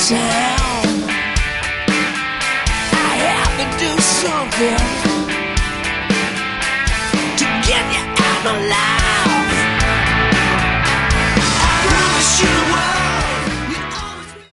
town. I have to do something to get you out of line.